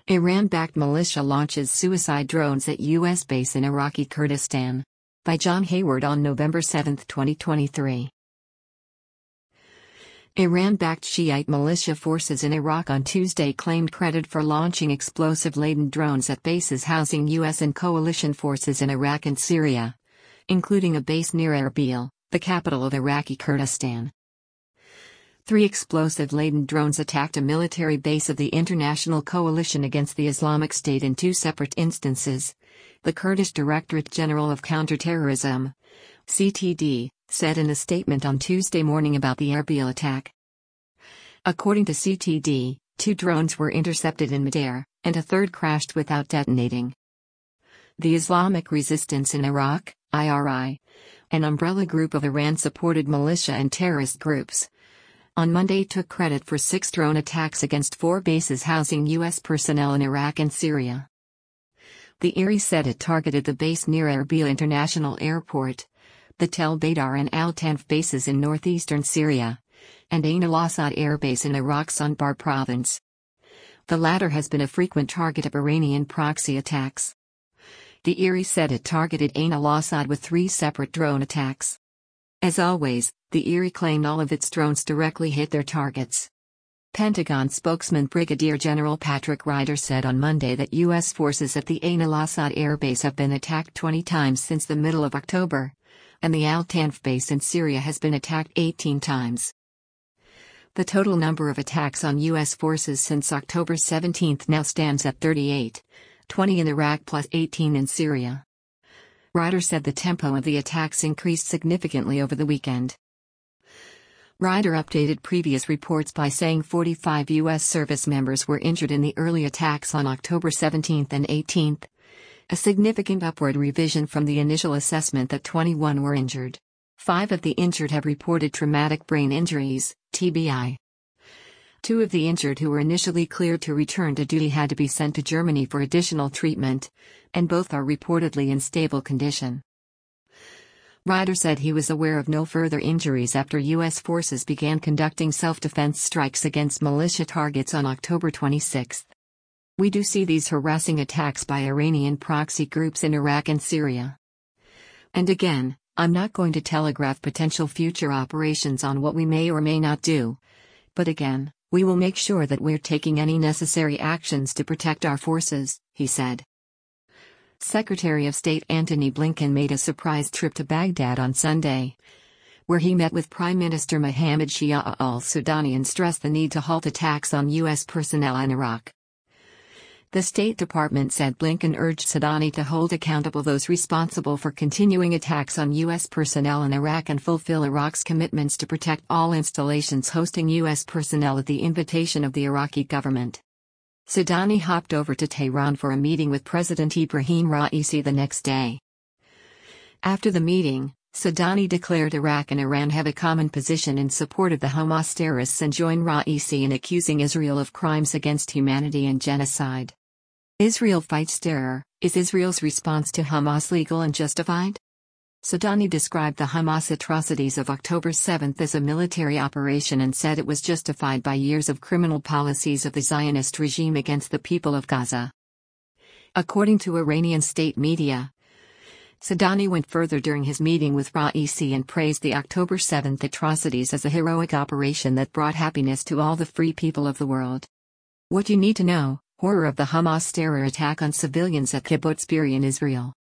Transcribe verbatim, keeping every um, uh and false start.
Iran-backed militia launches suicide drones at U S base in Iraqi Kurdistan. By John Hayward on November seventh, twenty twenty-three. Iran-backed Shiite militia forces in Iraq on Tuesday claimed credit for launching explosive-laden drones at bases housing U S and coalition forces in Iraq and Syria, including a base near Erbil, the capital of Iraqi Kurdistan. Three explosive-laden drones attacked a military base of the International Coalition Against the Islamic State in two separate instances, the Kurdish Directorate General of Counterterrorism, C T D, said in a statement on Tuesday morning about the Erbil attack. According to C T D, two drones were intercepted in midair, and a third crashed without detonating. The Islamic Resistance in Iraq, I R I, an umbrella group of Iran-supported militia and terrorist groups, on Monday took credit for six drone attacks against four bases housing U S personnel in Iraq and Syria. The I R I said it targeted the base near Erbil International Airport, the Tel Badar and Al Tanf bases in northeastern Syria, and Ain al-Assad Air Base in Iraq's Anbar province. The latter has been a frequent target of Iranian proxy attacks. The I R I said it targeted Ain al-Assad with three separate drone attacks. As always, the I R I claimed all of its drones directly hit their targets. Pentagon spokesman Brigadier General Patrick Ryder said on Monday that U S forces at the Ain al-Assad Air Base have been attacked twenty times since the middle of October, and the Al Tanf base in Syria has been attacked eighteen times. The total number of attacks on U S forces since October seventeenth now stands at thirty-eight, twenty in Iraq plus eighteen in Syria. Ryder said the tempo of the attacks increased significantly over the weekend. Ryder updated previous reports by saying forty-five U S service members were injured in the early attacks on October seventeenth and eighteenth, a significant upward revision from the initial assessment that twenty-one were injured. Five of the injured have reported traumatic brain injuries, T B I. Two of the injured who were initially cleared to return to duty had to be sent to Germany for additional treatment, and both are reportedly in stable condition. Ryder said he was aware of no further injuries after U S forces began conducting self-defense strikes against militia targets on October twenty-sixth. We do see these harassing attacks by Iranian proxy groups in Iraq and Syria. And again, I'm not going to telegraph potential future operations on what we may or may not do. But again, we will make sure that we're taking any necessary actions to protect our forces, he said. Secretary of State Antony Blinken made a surprise trip to Baghdad on Sunday, where he met with Prime Minister Mohammed Shia al-Sudani and stressed the need to halt attacks on U S personnel in Iraq. The State Department said Blinken urged Sudani to hold accountable those responsible for continuing attacks on U S personnel in Iraq and fulfill Iraq's commitments to protect all installations hosting U S personnel at the invitation of the Iraqi government. Sudani hopped over to Tehran for a meeting with President Ibrahim Raisi the next day. After the meeting, Sudani declared Iraq and Iran have a common position in support of the Hamas terrorists and joined Raisi in accusing Israel of crimes against humanity and genocide. Israel fights terror. Is Israel's response to Hamas legal and justified? Sudani described the Hamas atrocities of October seventh as a military operation and said it was justified by years of criminal policies of the Zionist regime against the people of Gaza. According to Iranian state media, Sudani went further during his meeting with Raisi and praised the October seventh atrocities as a heroic operation that brought happiness to all the free people of the world. What you need to know: horror of the Hamas terror attack on civilians at Kibbutz Be'eri in Israel.